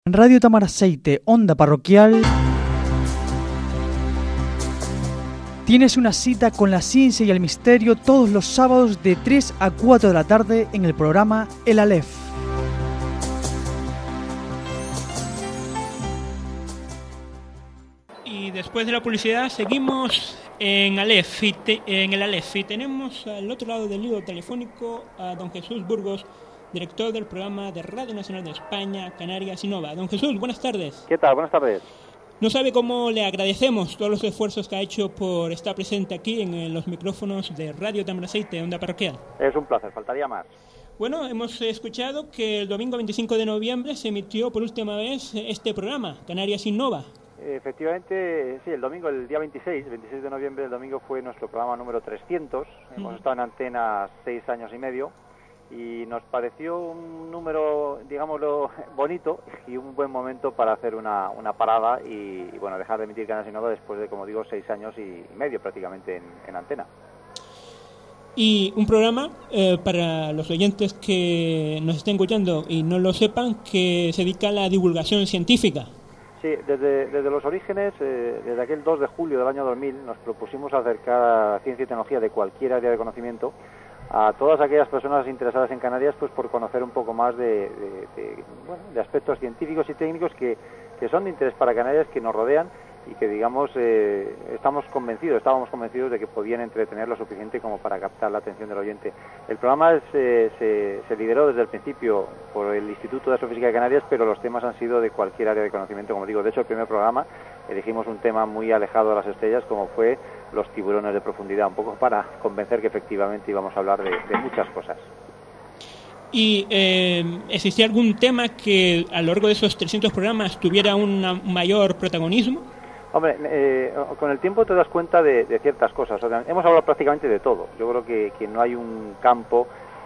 En Radio Tamaraceite, Onda Parroquial, tienes una cita con la ciencia y el misterio todos los sábados de 3 a 4 de la tarde en el programa El Aleph. Y después de la publicidad seguimos en Aleph, en el Aleph, y tenemos al otro lado del hilo telefónico a don Jesús Burgos, director del programa de Radio Nacional de España, Canarias y Nova. Don Jesús, buenas tardes. ¿Qué tal? Buenas tardes. No sabe cómo le agradecemos todos los esfuerzos que ha hecho por estar presente aquí en los micrófonos de Radio Tamaraceite, Onda Parroquial. Es un placer, faltaría más. Bueno, hemos escuchado que el domingo 25 de noviembre se emitió por última vez este programa, Canarias y Nova. Efectivamente, sí, el domingo, el día 26 de noviembre, el domingo fue nuestro programa número 300. Hemos estado en antena 6 años y medio. Y nos pareció un número, digámoslo, bonito y un buen momento para hacer una parada y bueno, dejar de emitir Canarias y Nova después de, como digo, 6 años y medio prácticamente en antena. Y un programa, para los oyentes que nos estén escuchando y no lo sepan, que se dedica a la divulgación científica. Sí, desde los orígenes, desde aquel 2 de julio del año 2000, nos propusimos acercar a ciencia y tecnología de cualquier área de conocimiento a todas aquellas personas interesadas en Canarias, pues por conocer un poco más de aspectos científicos y técnicos que son de interés para Canarias, que nos rodean y que, digamos, estábamos convencidos de que podían entretener lo suficiente como para captar la atención del oyente. El programa se lideró desde el principio por el Instituto de Astrofísica de Canarias, pero los temas han sido de cualquier área de conocimiento, como digo. De hecho, el primer programa elegimos un tema muy alejado de las estrellas, como fue los tiburones de profundidad, un poco para convencer que efectivamente íbamos a hablar de muchas cosas. ¿Y existía algún tema que a lo largo de esos 300 programas tuviera un mayor protagonismo? Hombre, con el tiempo te das cuenta de ciertas cosas. O sea, hemos hablado prácticamente de todo. Yo creo que no hay un campo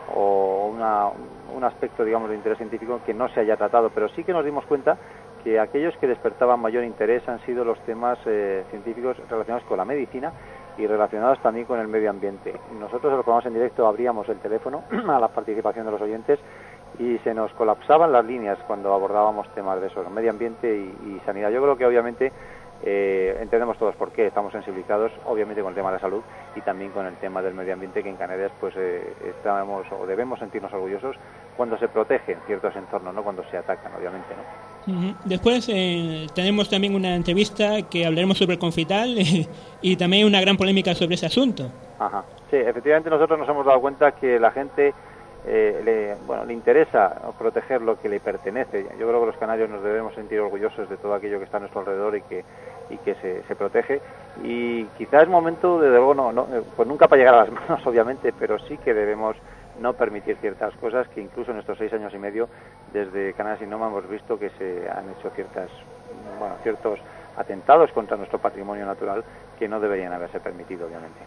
o un aspecto, digamos, de interés científico que no se haya tratado, pero sí que nos dimos cuenta que aquellos que despertaban mayor interés han sido los temas científicos relacionados con la medicina y relacionados también con el medio ambiente. Nosotros en los programas en directo abríamos el teléfono a la participación de los oyentes y se nos colapsaban las líneas cuando abordábamos temas de eso, medio ambiente y sanidad. Yo creo que obviamente entendemos todos por qué estamos sensibilizados, obviamente con el tema de la salud y también con el tema del medio ambiente, que en Canarias pues estamos o debemos sentirnos orgullosos cuando se protegen ciertos entornos, no cuando se atacan, obviamente, ¿no? Después tenemos también una entrevista que hablaremos sobre el Confital y también una gran polémica sobre ese asunto. Ajá. Sí, efectivamente nosotros nos hemos dado cuenta que la gente le interesa proteger lo que le pertenece. Yo creo que los canarios nos debemos sentir orgullosos de todo aquello que está a nuestro alrededor y que se protege. Y quizás es momento, desde luego, pues nunca para llegar a las manos, obviamente, pero sí que debemos no permitir ciertas cosas que incluso en estos 6 años y medio desde Canarias y Nova hemos visto que se han hecho ciertos atentados contra nuestro patrimonio natural que no deberían haberse permitido, obviamente.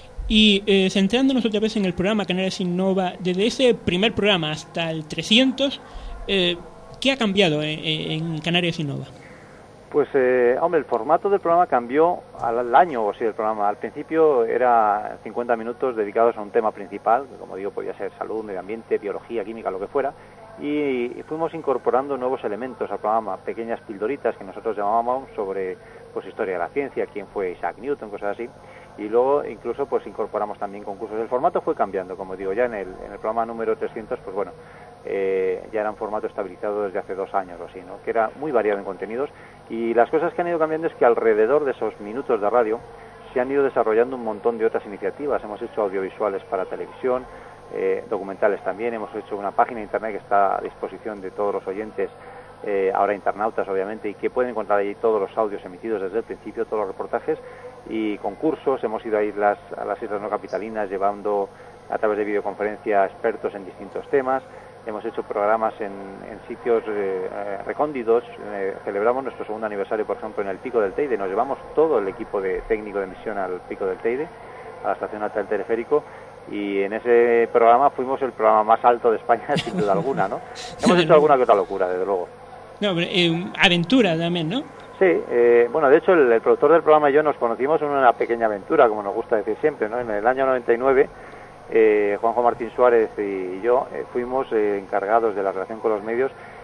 Y centrándonos otra vez en el programa Canarias Innova, desde ese primer programa hasta el 300, ¿qué ha cambiado en Canarias Innova? Pues, hombre, el formato del programa cambió al año o sí del programa. Al principio era 50 minutos dedicados a un tema principal, que como digo podía ser salud, medio ambiente, biología, química, lo que fuera, y fuimos incorporando nuevos elementos al programa, pequeñas pildoritas que nosotros llamábamos sobre pues historia de la ciencia, quién fue Isaac Newton, cosas así, y luego incluso pues incorporamos también concursos. El formato fue cambiando, como digo, ya en el programa número 300, pues bueno, ya era un formato estabilizado desde hace 2 años o así, ¿no? Que era muy variado en contenidos, y las cosas que han ido cambiando es que alrededor de esos minutos de radio se han ido desarrollando un montón de otras iniciativas. Hemos hecho audiovisuales para televisión, documentales también, hemos hecho una página de internet que está a disposición de todos los oyentes, ahora internautas obviamente, y que pueden encontrar ahí todos los audios emitidos desde el principio, todos los reportajes y concursos. Hemos ido a las islas no capitalinas llevando a través de videoconferencia expertos en distintos temas. Hemos hecho programas en sitios recónditos. Celebramos nuestro 2º aniversario, por ejemplo, en el Pico del Teide. Nos llevamos todo el equipo técnico de misión al Pico del Teide, a la estación alta del teleférico, y en ese programa fuimos el programa más alto de España, sin duda alguna, ¿no? Hemos hecho alguna que otra locura, desde luego. No, pero, aventura también, ¿no? Sí, bueno, de hecho el productor del programa y yo nos conocimos en una pequeña aventura, como nos gusta decir siempre, ¿no? En el año 99, Juanjo Martín Suárez y yo fuimos encargados de la relación con los medios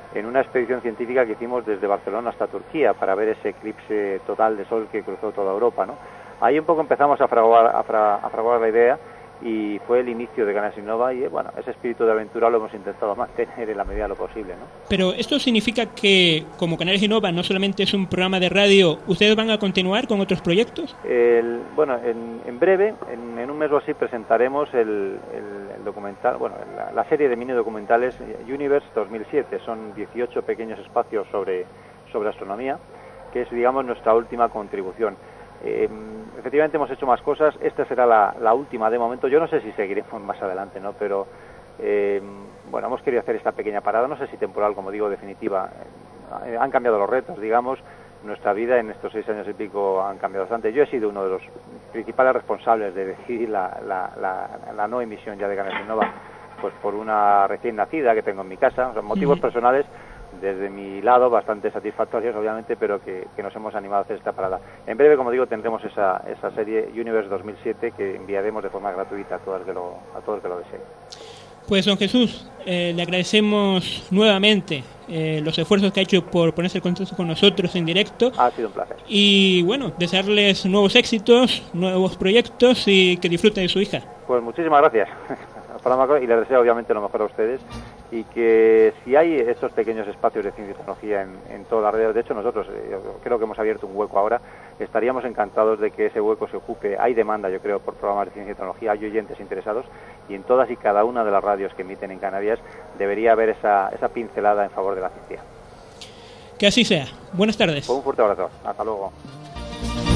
en una expedición científica que hicimos desde Barcelona hasta Turquía para ver ese eclipse total de sol que cruzó toda Europa, ¿no? Ahí un poco empezamos a fraguar la idea y fue el inicio de Canarias Innova y bueno, ese espíritu de aventura lo hemos intentado mantener en la medida de lo posible, ¿no? Pero esto significa que, como Canarias Innova no solamente es un programa de radio, ¿ustedes van a continuar con otros proyectos? Bueno, en breve, en un mes o así, presentaremos el documental, bueno, la serie de mini documentales Universe 2007. Son 18 pequeños espacios sobre astronomía, que es, digamos, nuestra última contribución. Efectivamente hemos hecho más cosas, esta será la última de momento. Yo no sé si seguiremos más adelante, ¿no? Pero bueno, hemos querido hacer esta pequeña parada, no sé si temporal, como digo, definitiva. Han cambiado los retos, digamos, nuestra vida en estos 6 años y pico han cambiado bastante. Yo he sido uno de los principales responsables de decidir la no emisión ya de Canarias Innova, pues por una recién nacida que tengo en mi casa, o sea, motivos personales desde mi lado bastante satisfactorios, obviamente, pero que nos hemos animado a hacer esta parada. En breve, como digo, tendremos esa serie Universe 2007 que enviaremos de forma gratuita a todo el que lo desee. Pues, don Jesús, le agradecemos nuevamente los esfuerzos que ha hecho por ponerse en contacto con nosotros en directo. Ha sido un placer. Y bueno, desearles nuevos éxitos, nuevos proyectos y que disfruten de su hija. Pues muchísimas gracias. Y les deseo obviamente lo mejor a ustedes, y que si hay estos pequeños espacios de ciencia y tecnología en toda la red, de hecho nosotros yo creo que hemos abierto un hueco ahora, estaríamos encantados de que ese hueco se ocupe. Hay demanda, yo creo, por programas de ciencia y tecnología, hay oyentes interesados, y en todas y cada una de las radios que emiten en Canarias debería haber esa pincelada en favor de la ciencia. Que así sea. Buenas tardes. Un fuerte abrazo. Hasta luego.